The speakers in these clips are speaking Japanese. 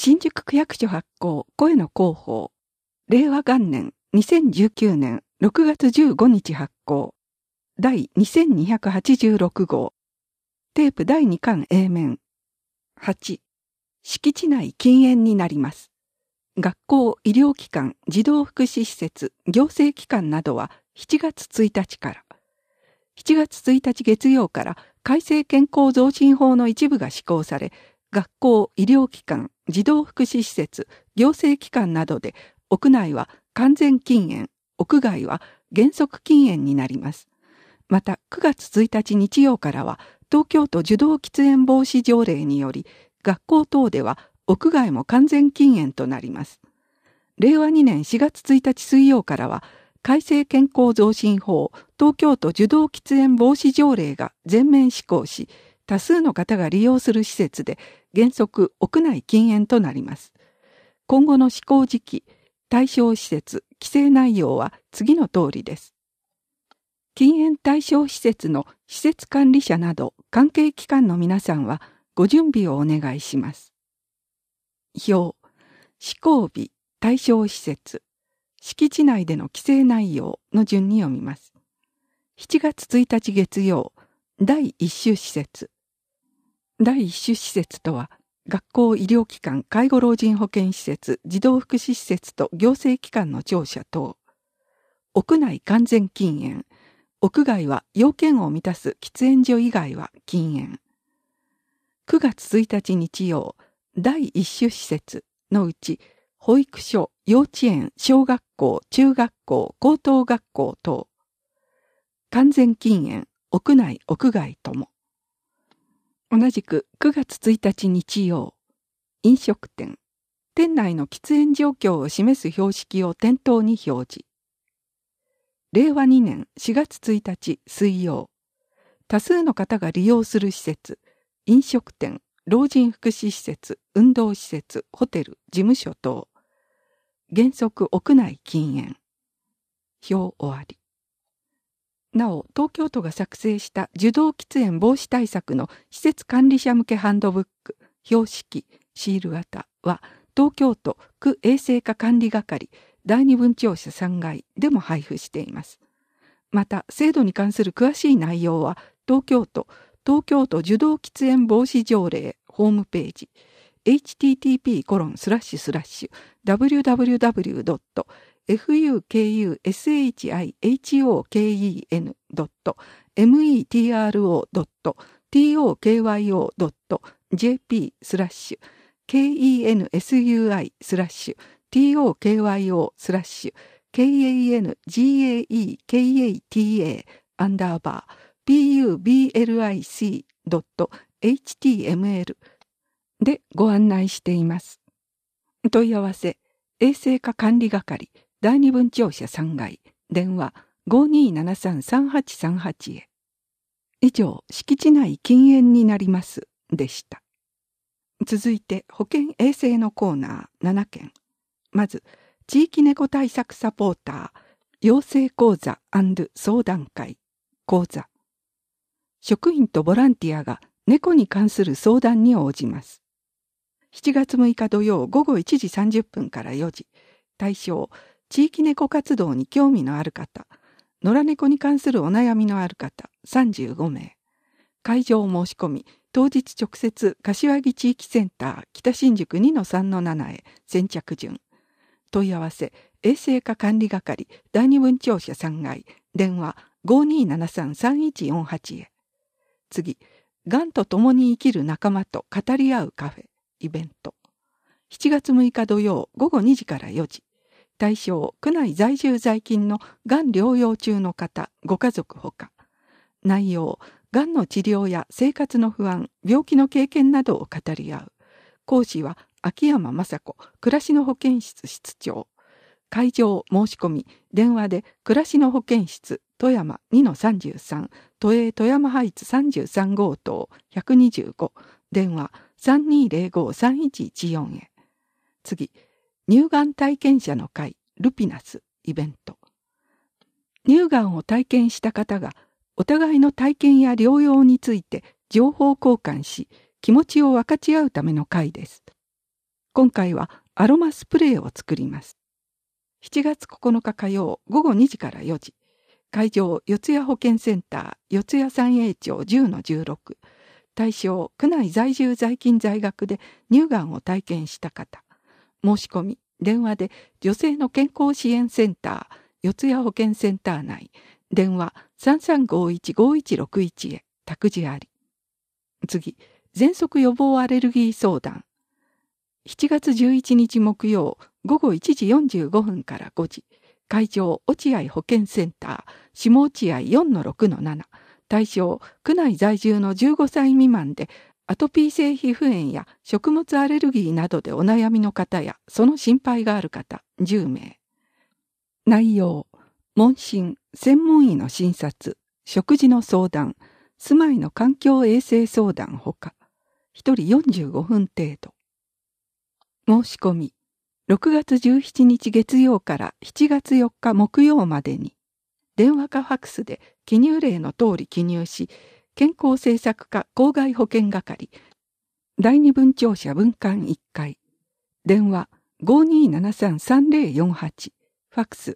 新宿区役所発行声の広報令和元年2019年6月15日発行第2286号テープ第2巻 A 面8敷地内禁煙になります。学校、医療機関、児童福祉施設、行政機関などは7月1日から、7月1日月曜から改正健康増進法の一部が施行され、学校、医療機関、児童福祉施設、行政機関などで屋内は完全禁煙、屋外は原則禁煙になります。また9月1日日曜からは東京都受動喫煙防止条例により学校等では屋外も完全禁煙となります。令和2年4月1日水曜からは改正健康増進法東京都受動喫煙防止条例が全面施行し、多数の方が利用する施設で原則屋内禁煙となります。今後の施行時期、対象施設、規制内容は次の通りです。禁煙対象施設の施設管理者など関係機関の皆さんはご準備をお願いします。表、施行日、対象施設、敷地内での規制内容の順に読みます。7月1日月曜、第1種施設。第1種施設とは、学校、医療機関、介護老人保健施設、児童福祉施設と行政機関の庁舎等。屋内完全禁煙。屋外は要件を満たす喫煙所以外は禁煙。9月1日日曜、第1種施設のうち、保育所、幼稚園、小学校、中学校、高等学校等。完全禁煙、屋内、屋外とも。同じく9月1日日曜、飲食店、店内の喫煙状況を示す標識を店頭に表示。令和2年4月1日水曜、多数の方が利用する施設、飲食店、老人福祉施設、運動施設、ホテル、事務所等。原則屋内禁煙。表終わり。なお、東京都が作成した受動喫煙防止対策の施設管理者向けハンドブック、標識、シール型は、東京都区衛生課管理係第二分庁舎3階でも配布しています。また、制度に関する詳しい内容は、東京都受動喫煙防止条例ホームページ、http://kensuyo.pubblic.html でご案内しています。問い合わせ、衛生課管理係、第二分庁舎3階、電話 5273-3838 へ。以上、敷地内禁煙になります、でした。続いて、保健衛生のコーナー7件。まず、地域猫対策サポーター、養成講座&相談会、講座。職員とボランティアが猫に関する相談に応じます。7月6日土曜午後1時30分から4時、対象、地域猫活動に興味のある方、野良猫に関するお悩みのある方、35名。会場申し込み、当日直接、柏木地域センター北新宿 2-3-7 へ先着順。問い合わせ、衛生課管理係第二分庁舎3階、電話 5273-3148 へ。次、がんと共に生きる仲間と語り合うカフェ。イベント。7月6日土曜午後2時から4時。対象、区内在住在勤のがん療養中の方、ご家族ほか。内容、がんの治療や生活の不安、病気の経験などを語り合う。講師は秋山雅子、暮らしの保健室室長。会場申し込み、電話で暮らしの保健室、富山 2-33、都営富山ハイツ33号棟125、電話3205-3114 へ。次、乳がん体験者の会、ルピナス、イベント。乳がんを体験した方が、お互いの体験や療養について情報交換し、気持ちを分かち合うための会です。 今回はアロマスプレーを作ります。7月9日火曜午後2時から4時。会場四谷保健センター四谷三栄町 10-16。対象区内在住在勤在学で乳がんを体験した方。申し込み電話で女性の健康支援センター四谷保健センター内電話 3351-5161 へ託児あり。次、喘息予防アレルギー相談。7月11日木曜午後1時45分から5時。会場落合保健センター下落合 4-6-7。対象区内在住の15歳未満でアトピー性皮膚炎や食物アレルギーなどでお悩みの方やその心配がある方10名。内容、問診、専門医の診察、食事の相談、住まいの環境衛生相談ほか、1人45分程度。申し込み、6月17日月曜から7月4日木曜までに、電話かファックスで記入例の通り記入し、健康政策課公害保険係、第二分庁舎分館1階、電話 5273-3048、ファックス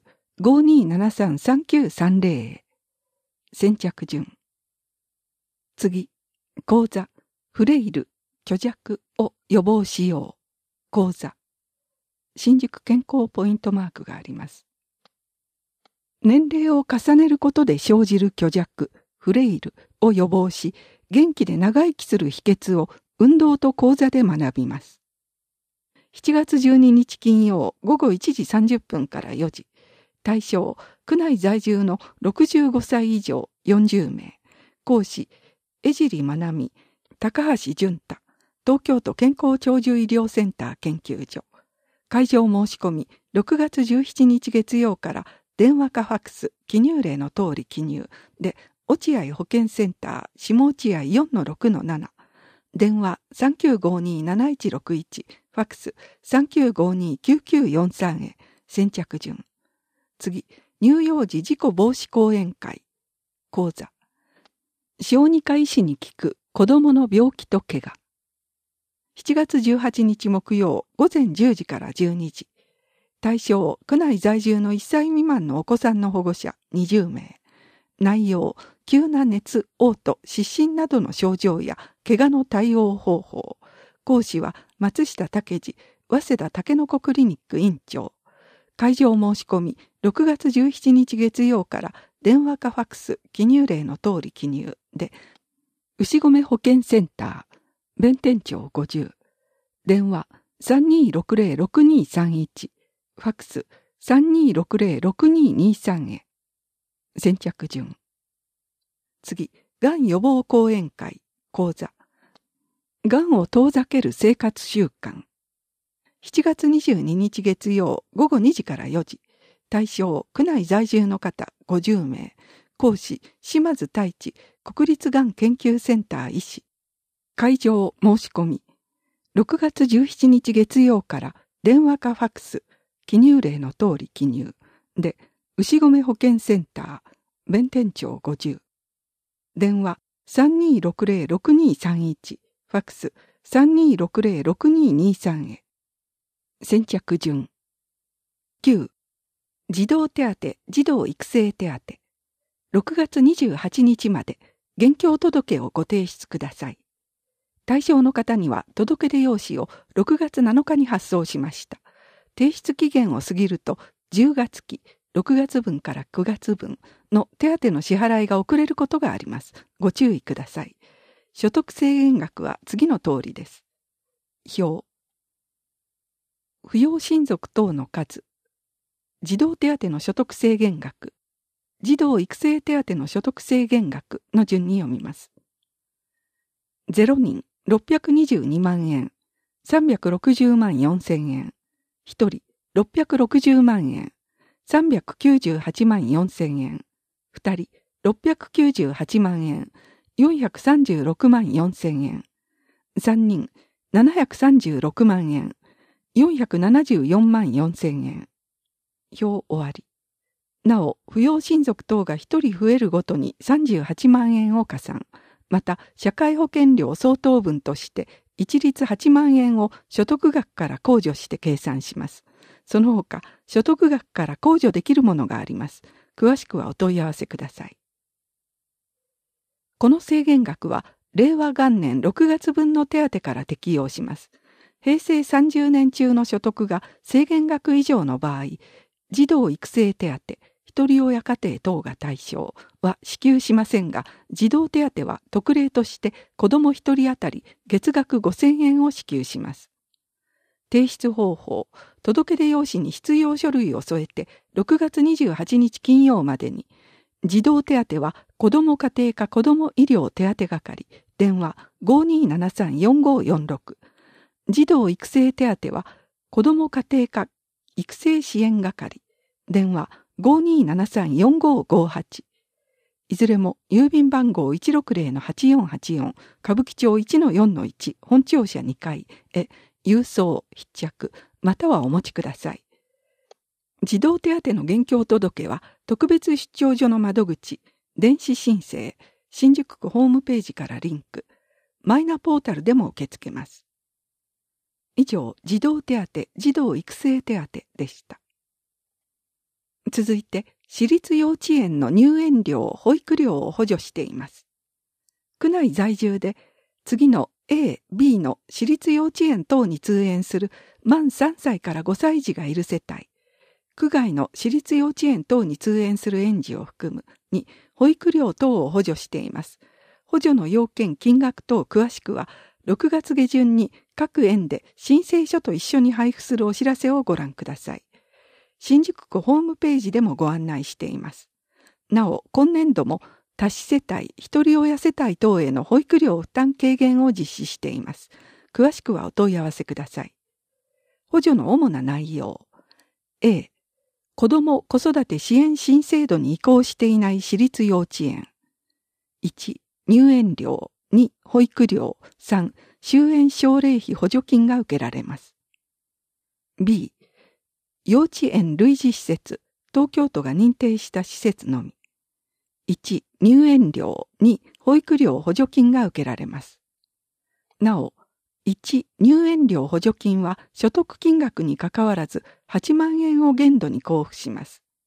5273-3930 へ。先着順。次、講座、フレイル、虚弱を予防しよう。講座。新宿健康ポイントマークがあります。年齢を重ねることで生じる虚弱、フレイルを予防し、元気で長生きする秘訣を運動と講座で学びます。7月12日金曜午後1時30分から4時。対象、区内在住の65歳以上40名。講師、江尻まなみ、高橋淳太、東京都健康長寿医療センター研究所。会場申し込み、6月17日月曜から電話かファックス、記入例の通り記入で、落合保健センター下落合 4-6-7。電話 3952-7161、ファックス 3952-9943 へ。先着順。次、乳幼児事故防止講演会。講座。小児科医師に聞く子どもの病気と怪我。7月18日木曜午前10時から12時。対象、区内在住の1歳未満のお子さんの保護者20名。内容、急な熱、嘔吐、失神などの症状や怪我の対応方法。講師は松下武司、早稲田たけのこクリニック院長。会場申し込み、6月17日月曜から電話かファックス、記入例の通り記入で、牛込保健センター、弁天町50。電話 3260-6231。ファックス 3260-6223 へ。先着順。次、がん予防講演会、講座。がんを遠ざける生活習慣。7月22日月曜午後2時から4時。対象、区内在住の方50名。講師、島津太一、国立がん研究センター医師。会場申し込み。6月17日月曜から電話かファックス、記入例の通り記入で、牛込保健センター、弁天町50。電話 3260-6231、ファックス 3260-6223 へ。先着順。9. 児童手当、児童育成手当。6月28日まで現況届をご提出ください。対象の方には届出用紙を6月7日に発送しました。提出期限を過ぎると10月期、6月分から9月分の手当の支払いが遅れることがあります。ご注意ください。所得制限額は次の通りです。表。扶養親族等の数。児童手当の所得制限額。児童育成手当の所得制限額の順に読みます。0人622万円、360万4千円。1人660万円、398万4千円。2人698万円、436万4千円。3人736万円、474万4千円。表終わり。なお、扶養親族等が1人増えるごとに38万円を加算。また、社会保険料相当分として一律8万円を所得額から控除して計算します。その他、所得額から控除できるものがあります。詳しくはお問い合わせください。この制限額は、令和元年6月分の手当から適用します。平成30年中の所得が制限額以上の場合、児童育成手当、一人親家庭等が対象は支給しませんが、児童手当は特例として子ども一人当たり月額5,000円を支給します。提出方法、届出用紙に必要書類を添えて6月28日金曜までに、児童手当は子ども家庭科子ども医療手当係、電話 5273-4546。児童育成手当は子ども家庭科育成支援係、電話 5273-4558。いずれも郵便番号 160-8484 歌舞伎町 1-4-1 本庁舎2階へ郵送必着またはお持ちください。児童手当の現況届は特別出張所の窓口、電子申請、新宿区ホームページからリンク、マイナポータルでも受け付けます。以上、児童手当、児童育成手当でした。続いて、私立幼稚園の入園料、保育料を補助しています。区内在住で、次の A、B の私立幼稚園等に通園する満3歳から5歳児がいる世帯、区外の私立幼稚園等に通園する園児を含むに保育料等を補助しています。補助の要件、金額等詳しくは、6月下旬に各園で申請書と一緒に配布するお知らせをご覧ください。新宿区ホームページでもご案内しています。なお、今年度も多子世帯、一人親世帯等への保育料負担軽減を実施しています。詳しくはお問い合わせください。補助の主な内容。A、子ども子育て支援新制度に移行していない私立幼稚園。1、入園料。2、保育料。3、就園奨励費補助金が受けられます。B、幼稚園類似施設、東京都が認定した施設のみ。1、入園料。2、保育料補助金が受けられます。なお、1、入園料補助金は所得金額にかかわらず8万円を限度に交付します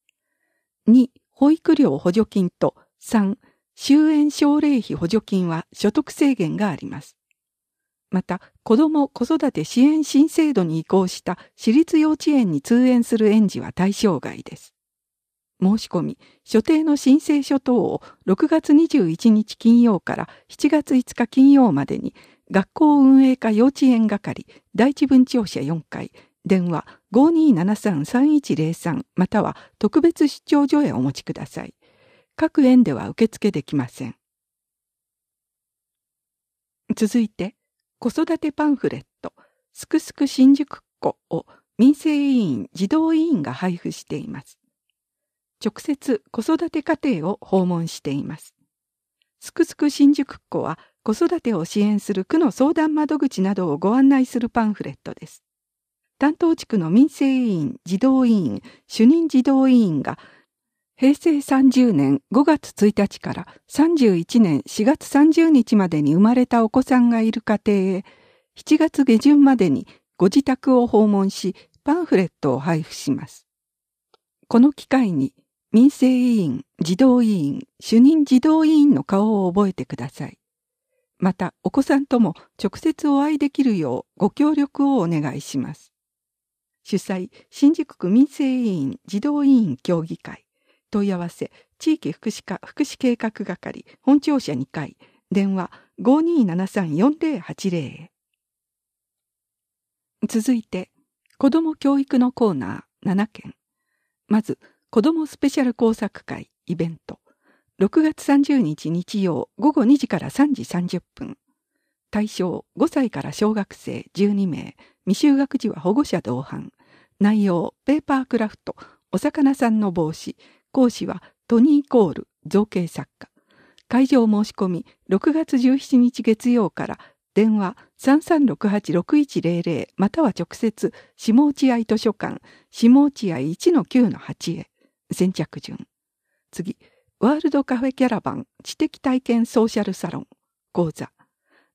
。2、保育料補助金と3、就園奨励費補助金は所得制限があります。また、子ども子育て支援新制度に移行した私立幼稚園に通園する園児は対象外です。申し込み、所定の申請書等を6月21日金曜から7月5日金曜までに学校運営課幼稚園係第一分庁舎4階電話 5273-3103 または特別出張所へお持ちください。各園では受付できません。続いて、子育てパンフレット、すくすく新宿っ子を民生委員、児童委員が配布しています。直接子育て家庭を訪問しています。すくすく新宿っ子は子育てを支援する区の相談窓口などをご案内するパンフレットです。担当地区の民生委員、児童委員、主任児童委員が平成30年5月1日から31年4月30日までに生まれたお子さんがいる家庭へ7月下旬までにご自宅を訪問しパンフレットを配布します。この機会に民生委員、児童委員、主任児童委員の顔を覚えてください。またお子さんとも直接お会いできるようご協力をお願いします。主催、新宿区民生委員児童委員協議会。問い合わせ、地域福祉課福祉計画係、本庁舎2階、電話 5273-4080 続いて、子ども教育のコーナー7件。まず、子どもスペシャル工作会イベント。6月30日日曜午後2時から3時30分。対象5歳から小学生12名。未就学児は保護者同伴。内容、ペーパークラフト、お魚さんの帽子。講師はトニー・コール、造形作家。会場申し込み6月17日月曜から電話 3368-6100 または直接下落合図書館下落合 1-9-8 へ。先着順。次、ワールドカフェキャラバン知的体験ソーシャルサロン講座。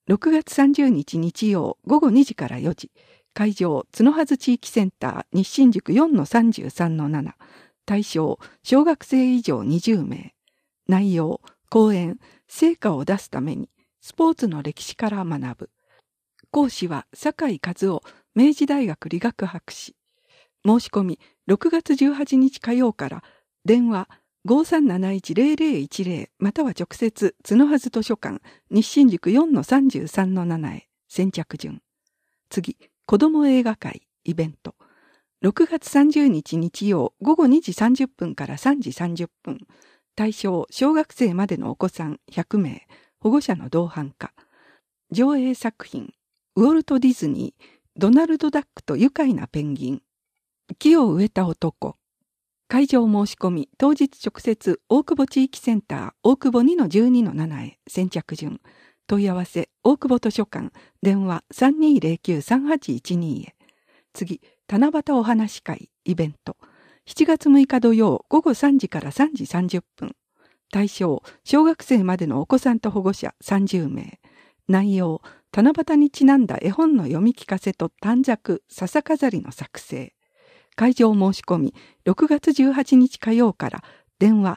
6月30日日曜午後2時から4時、会場、角筈地域センター西新宿 4-33-7、対象、小学生以上20名。内容、講演、成果を出すために、スポーツの歴史から学ぶ。講師は、酒井和夫、明治大学理学博士。申し込み、6月18日火曜から、電話、5371-0010または直接、角筈図書館、西新宿 4-33-7へ、先着順。次、子ども映画会、イベント。6月30日日曜午後2時30分から3時30分。対象、小学生までのお子さん100名、保護者の同伴か。上映作品、ウォルト・ディズニー、ドナルド・ダックと愉快なペンギン。木を植えた男。会場申し込み、当日直接、大久保地域センター、大久保 2-12-7 へ、先着順。問い合わせ、大久保図書館、電話 3209-3812 へ。次、七夕お話会、イベント。7月6日土曜午後3時から3時30分。対象、小学生までのお子さんと保護者30名。内容、七夕にちなんだ絵本の読み聞かせと短冊、笹飾りの作成。会場申し込み、6月18日火曜から、電話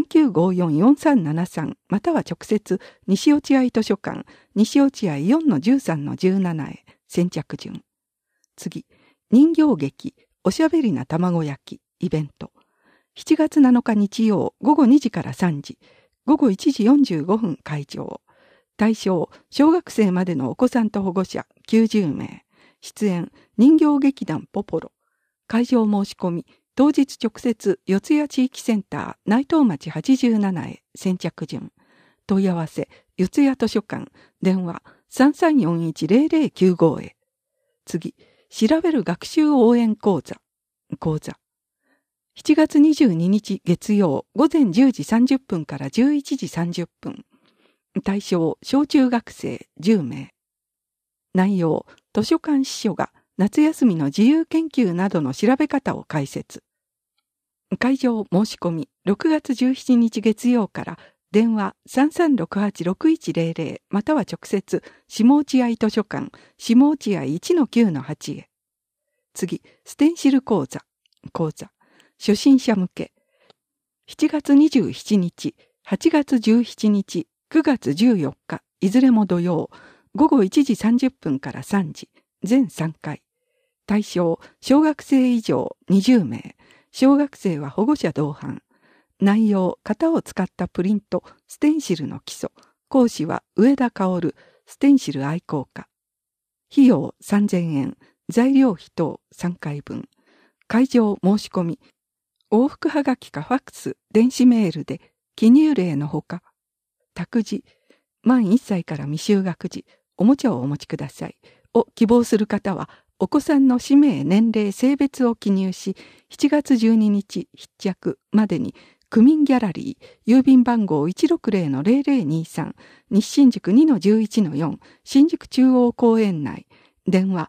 3954-4373 または直接、西落合図書館、西落合 4-13-17 へ、先着順。次、人形劇、おしゃべりな卵焼き、イベント。7月7日日曜午後2時から3時、午後1時45分会場。対象、小学生までのお子さんと保護者90名。出演、人形劇団ポポロ。会場申し込み、当日直接、四谷地域センター、内藤町87へ、先着順。問い合わせ、四谷図書館、電話 3341-0095 へ。次、調べる学習応援講座。7月22日月曜午前10時30分から11時30分。対象、小中学生10名。内容、図書館司書が夏休みの自由研究などの調べ方を解説。会場申し込み、6月17日月曜から電話 3368-6100 または直接、下落合図書館、下落合 1-9-8 へ。次、ステンシル講座。初心者向け。7月27日、8月17日、9月14日、いずれも土曜、午後1時30分から3時、全3回。対象、小学生以上20名。小学生は保護者同伴。内容、型を使ったプリント、ステンシルの基礎。講師は上田薫、ステンシル愛好家。費用3000円。材料費等3回分。会場申し込み。往復はがきかファックス、電子メールで、記入例のほか、託児、満1歳から未就学児、おもちゃをお持ちください。を希望する方は、お子さんの氏名、年齢、性別を記入し、7月12日必着までに、区民ギャラリー、郵便番号 160-0023、西新宿 2-11-4、新宿中央公園内、電話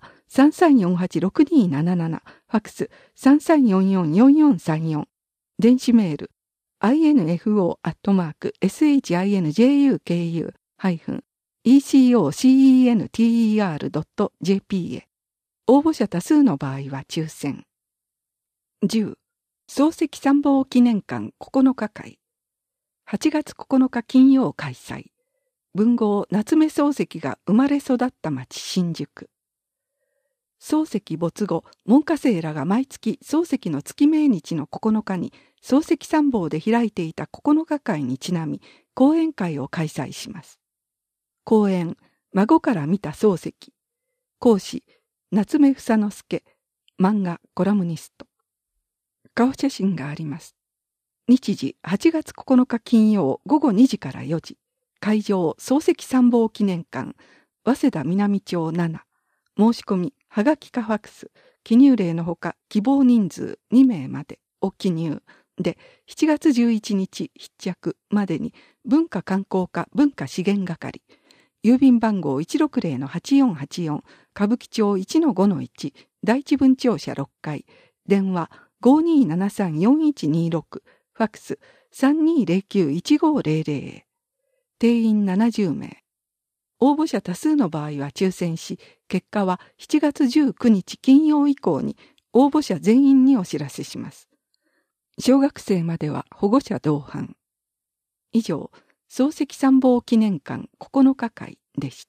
3348-6277、ファックス3344-4434、電子メール、info@shinjuker-ecocenter.jp へ。応募者多数の場合は抽選。10. 漱石参謀記念館9日会。8月9日金曜開催。文豪夏目漱石が生まれ育った町新宿。漱石没後、門下生らが毎月漱石の月命日の9日に漱石参謀で開いていた9日会にちなみ講演会を開催します。講演、孫から見た漱石。講師、夏目房之助。漫画、コラムニスト。顔写真があります。日時8月9日金曜午後2時から4時。会場、漱石参謀記念館、早稲田南町7。申し込み、はがきかファックス、記入例のほか希望人数2名までを記入で、7月11日必着までに文化観光課文化資源係、郵便番号 160-8484、歌舞伎町 1-5-1、第一分庁舎6階、電話 5273-4126、ファックス 3209-1500、定員70名。 応募者多数の場合は抽選し、結果は7月19日金曜以降に応募者全員にお知らせします。小学生までは保護者同伴。以上、漱石参謀記念館9日会でした。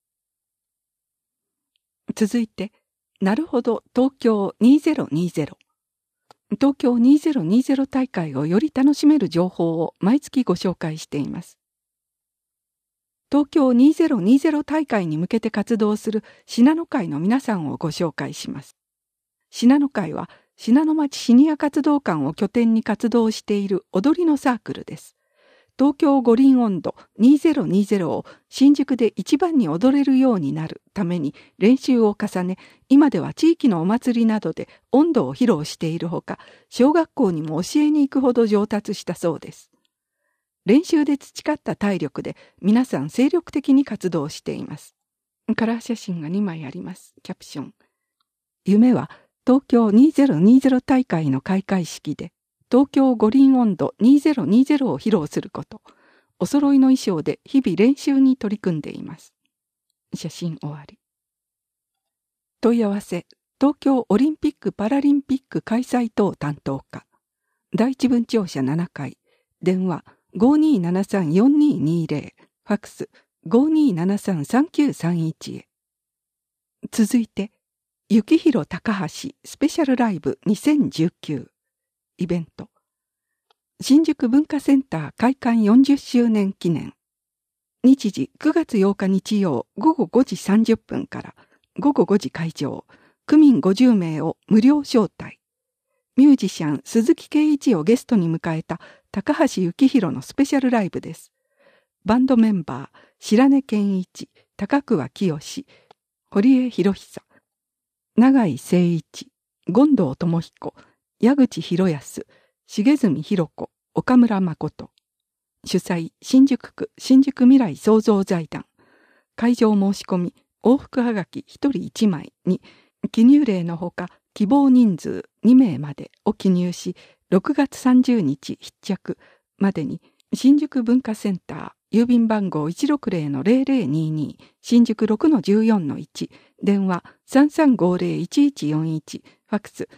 続いて、なるほど東京2020。東京2020大会をより楽しめる情報を毎月ご紹介しています。東京2020大会に向けて活動する信濃会の皆さんをご紹介します。信濃会は信濃町シニア活動館を拠点に活動している踊りのサークルです。東京五輪音頭2020を新宿で一番に踊れるようになるために練習を重ね、今では地域のお祭りなどで音頭を披露しているほか、小学校にも教えに行くほど上達したそうです。練習で培った体力で皆さん精力的に活動しています。カラー写真が2枚あります。キャプション。夢は東京2020大会の開会式で東京五輪音頭2020を披露すること。お揃いの衣装で日々練習に取り組んでいます。写真終わり。問い合わせ、東京オリンピック・パラリンピック開催等担当課。第一分庁舎7階。電話5273-4220。ファックス5273-3931へ。続いて、幸宏高橋スペシャルライブ2019。イベント。新宿文化センター開館40周年記念。日時9月8日日曜午後5時30分から午後5時会場。区民50名を無料招待。ミュージシャン鈴木圭一をゲストに迎えた高橋幸宏のスペシャルライブです。バンドメンバー、白根健一、高桑清、堀江博久、永井誠一、権藤智彦、矢口博康、重住博子、岡村誠。主催、新宿区新宿未来創造財団。会場申し込み、往復はがき1人1枚に、記入例のほか、希望人数2名までを記入し、6月30日必着までに、新宿文化センター、郵便番号 160-0022、新宿 6-14-1、電話 3350-1141、ファックス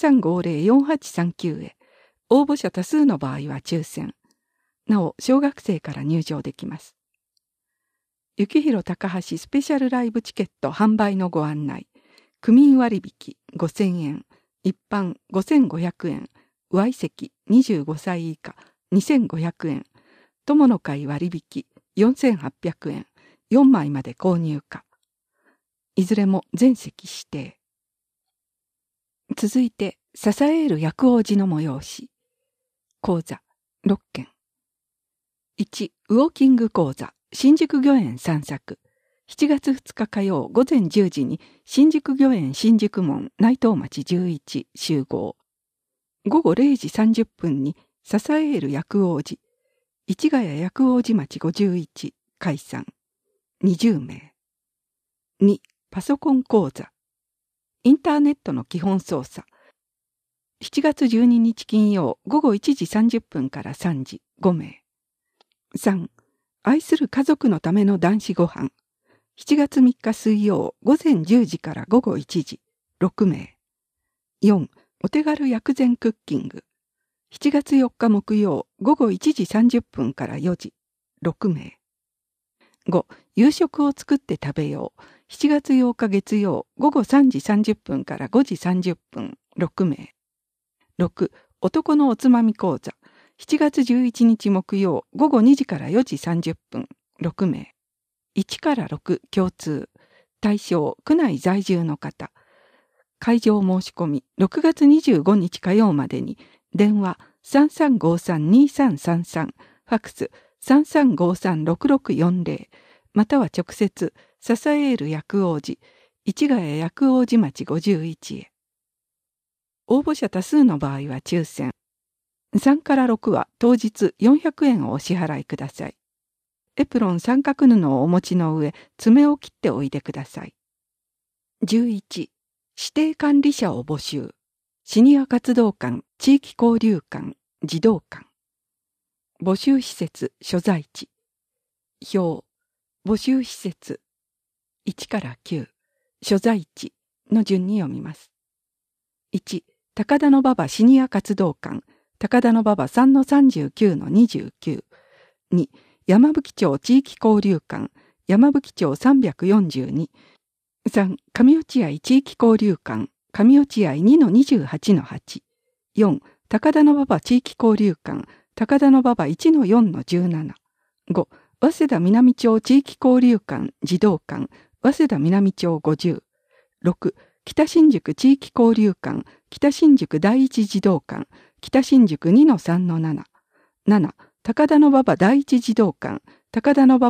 3350-4839 へ。応募者多数の場合は抽選。なお、小学生から入場できます。幸宏高橋スペシャルライブチケット販売のご案内。区民割引5000円、一般5500円、Y 席25歳以下2500円、友の会割引4800円、4枚まで購入可。いずれも全席指定。続いて、支える薬王寺の催し。講座6件。1、ウォーキング講座、新宿御苑散策。7月2日火曜午前10時に新宿御苑新宿門内藤町11集合。午後0時30分に支える薬王寺。市ヶ谷薬王寺町51解散。20名。2、パソコン講座。インターネットの基本操作。7月12日金曜午後1時30分から3時5名。3、愛する家族のための男子ご飯。7月3日水曜午前10時から午後1時6名。4、お手軽薬膳クッキング。7月4日木曜午後1時30分から4時6名。5、夕食を作って食べよう。7月8日月曜午後3時30分から5時30分6名。6、男のおつまみ講座。7月11日木曜午後2時から4時30分6名。1から6共通。対象区内在住の方。会場申し込み6月25日火曜までに電話 3353-2333 ファックス 3353-6640 または直接支える薬王寺市ヶ谷薬王寺町51へ。応募者多数の場合は抽選。3から6は当日400円をお支払いください。エプロン三角布をお持ちの上、爪を切っておいでください。11、指定管理者を募集。シニア活動館、地域交流館、児童館。募集施設、所在地。表。 募集施設1から9、所在地の順に読みます。1、高田馬場シニア活動館、高田馬場 3-39-29。2、山吹町地域交流館、山吹町342。3、上落合地域交流館、上落合 2-28-8。4、高田馬場地域交流館、高田馬場 1-4-17。5、早稲田南町地域交流館児童館、早稲田南町50。6、北新宿地域交流館、北新宿第一児童館、北新宿 2-3-7。7、高田馬場第一児童館、高田馬場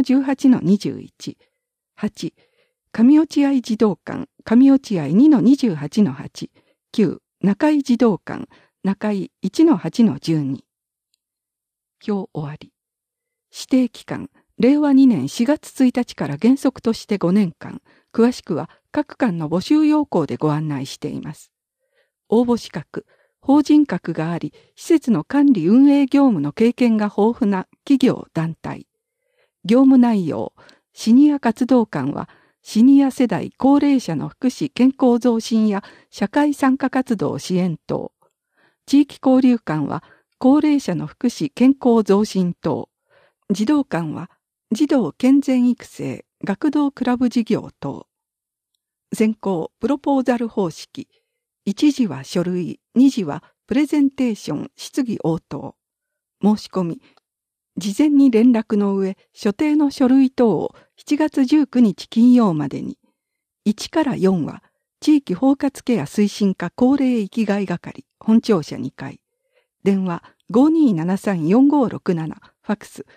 3-18-21。8、上落合児童館、上落合 2-28-8。9、中井児童館、中井 1-8-12。表終わり。指定期間、令和2年4月1日から原則として5年間、詳しくは各館の募集要項でご案内しています。応募資格、法人格があり、施設の管理運営業務の経験が豊富な企業団体。業務内容、シニア活動館は、シニア世代高齢者の福祉健康増進や社会参加活動支援等。地域交流館は、高齢者の福祉健康増進等。児童館は、児童健全育成学童クラブ事業等。選考プロポーザル方式。1次は書類、2次はプレゼンテーション質疑応答。申し込み。事前に連絡の上、所定の書類等を7月19日金曜までに。1から4は、地域包括ケア推進課高齢生きがい係、本庁舎2階。電話 5273-4567、ファックス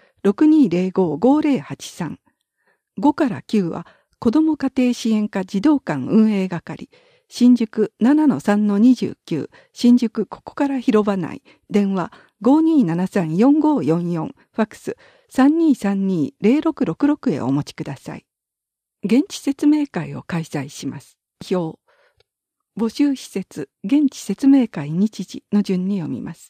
6205-5083。5から9は、子ども家庭支援課児童館運営係、新宿 7-3-29、新宿ここから広場内、電話 5273-4544、ファックス 3232-0666 へお持ちください。現地説明会を開催します。表。募集施設、現地説明会日時の順に読みます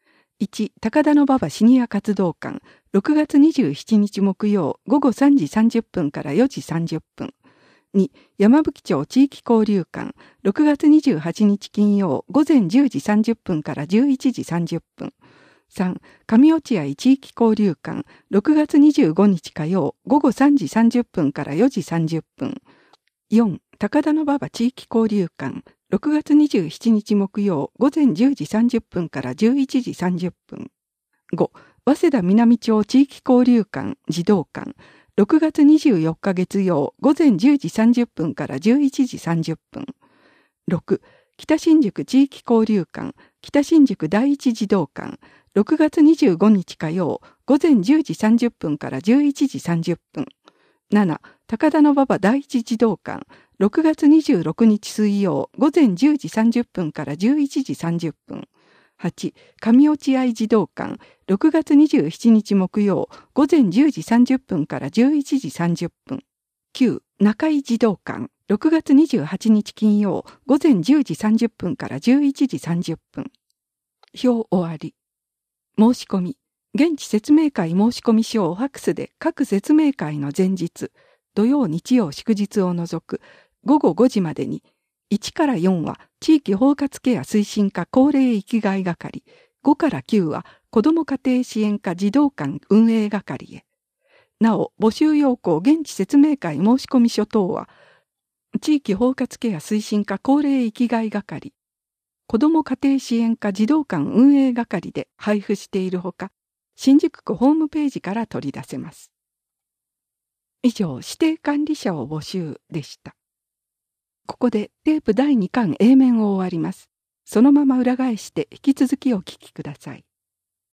。1、高田馬場シニア活動館、6月27日木曜午後3時30分から4時30分。2、山吹町地域交流館、6月28日金曜午前10時30分から11時30分。3、上落合地域交流館、6月25日火曜午後3時30分から4時30分。4、高田馬場地域交流館、6月27日木曜午前10時30分から11時30分。5、早稲田南町地域交流館児童館、6月24日月曜午前10時30分から11時30分。6、北新宿地域交流館、北新宿第一児童館、6月25日火曜午前10時30分から11時30分。7、高田馬場第一児童館、6月26日水曜午前10時30分から11時30分。8、上落合児童館、6月27日木曜午前10時30分から11時30分。9、中井児童館、6月28日金曜午前10時30分から11時30分。表終わり。申し込み。現地説明会申込書をファックスで各説明会の前日、土曜日曜祝日を除く午後5時までに、1から4は地域包括ケア推進課高齢生きがい係、5から9は子ども家庭支援課児童館運営係へ。なお、募集要項現地説明会申込書等は、地域包括ケア推進課高齢生きがい係、子ども家庭支援課児童館運営係で配布しているほか、新宿区ホームページから取り出せます。以上、指定管理者を募集でした。ここでテープ第2巻 A 面を終わります。そのまま裏返して引き続きお聞きください。